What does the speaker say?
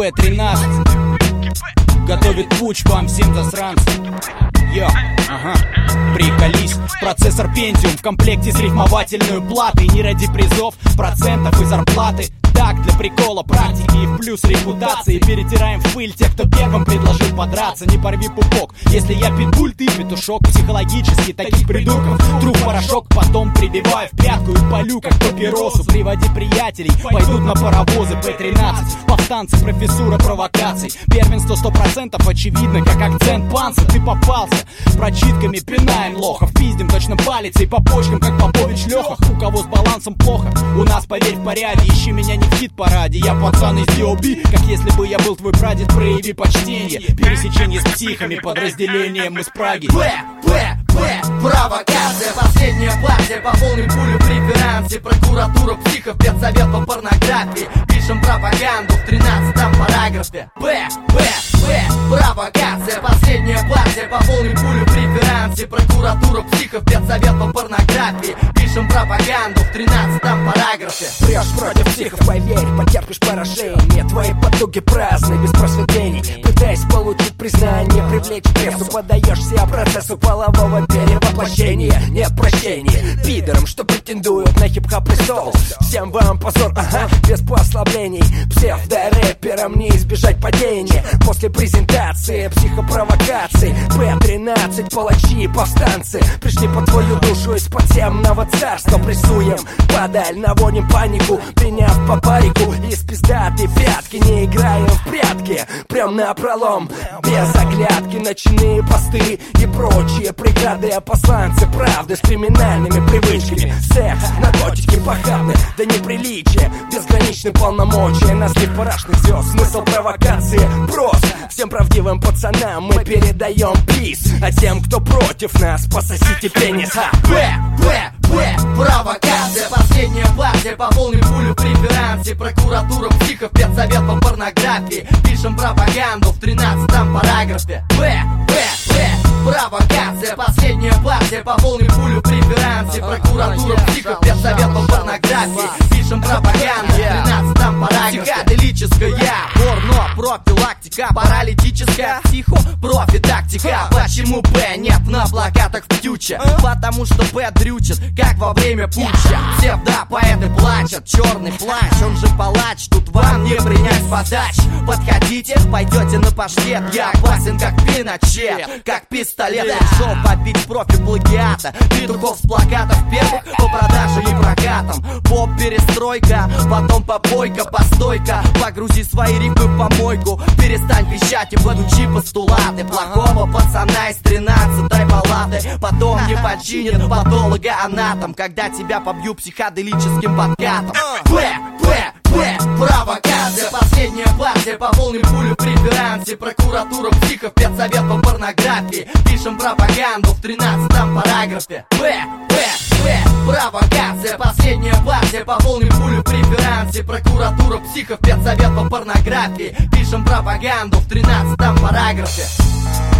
П-13 готовит путь вам всем засранцам. Йо, ага, приколись. Процессор Pentium в комплекте с рифмовательной платой. Не ради призов, процентов и зарплаты. Так, для прикола, практики и в плюс репутации. Перетираем в пыль тех, кто первым предложил подраться. Не порви пупок, если я питбуль, ты петушок. Психологически таких придурков труп порошок. Потом прибиваю в пятку и палю, как папиросу. Приводи приятелей, пойдут на паровозы. П-13, повстанцы, профессура провокаций. Первенство 100% очевидно, как акцент панца. Ты попался, прочитками пинаем лохов. Пиздим точно палицей по почкам, как Попович Леха. У кого с балансом плохо, у нас, поверь, в порядке. Ищи меня не в хит-параде, я пацан из D.O.B. Как если бы я был твой прадед, прояви почтение. Пересечение с психами, подразделением из Праги. Провокация, последняя партия. Пополним пулю в преферансе. Прокуратура психов, педсовет по порнографии. Пишем пропаганду в 13-м параграфе. Провокация, последняя партия. Пополним пулю в преферансе. Прокуратура психов, педсовет по порнографии. Пишем пропаганду в 13-м параграфе. Прешь против психов, поверь, потерпишь поражение. Твои потуги праздны, без просветлений. Пытаясь получить признание, привлечь прессу, подаешься процессу полового перевоплощения. Нет прощения пидорам, что претендуют на хип-хоп престол. Всем вам позор, ага, без послаблений. Псевдо-рэперам не избежать падения. После презентации психопровокаций П-13, палачи и повстанцы пришли по твою душу из подземного царства. Прессуем подаль, наводим панику, приняв по парику. Из пиздатой пятки не играем в прятки. Прям напролом, без оглядки. Ночные посты и прочие преграды. А посланцы правды с криминальными привычками. Секс, наркотики похабны до неприличия. Безграничны полномочия. Наслив парашных звезд, смысл провокации прост. Всем правдивым пацанам мы передаем пис. А тем, кто против нас, пососите пенис. Провокация, последняя партия. Пополним пулю в преферансе. Прокуратура психов, педсовет по порнографии. Пишем пропаганду в 13-м параграфе. Провокация, последняя партия. Пополним пулю в преферансе. Прокуратура психов, педсовет по порнографии. Пишем пропаганду в 13-м параграфе. Психоделическая порно, профилактика, паралитическая психо, профитактика. Почему П нет на плакатах в фьюче? Потому что П дрючит, как во время путча. Псевдопоэты плачут, черный плащ, он же палач. Тут вам не принять подач. Подходите, пойдете на паштет. Я классен как Пиночет, как пистолет. Решил побить профи плагиата. Петухов с плакатов первых по продаже и прокатам. Поп-перестройка, потом попойка, постойка. Погрузи свои рифмы в помойку. Перестань вещать и подучи постулаты плохого пацана из 13-й палаты. Потом не починит патолога-анатом, когда тебя побью психоделическим подкатом. Провокация, последняя партия. Пополним пулю в преферансе. Прокуратура психов, педсовет по порнографии. Пишем пропаганду в 13-м параграфе. Провокация, последняя партия. Пополним пулю в преферансе. Прокуратура психов, педсовет по порнографии. Пишем пропаганду в 13-м параграфе.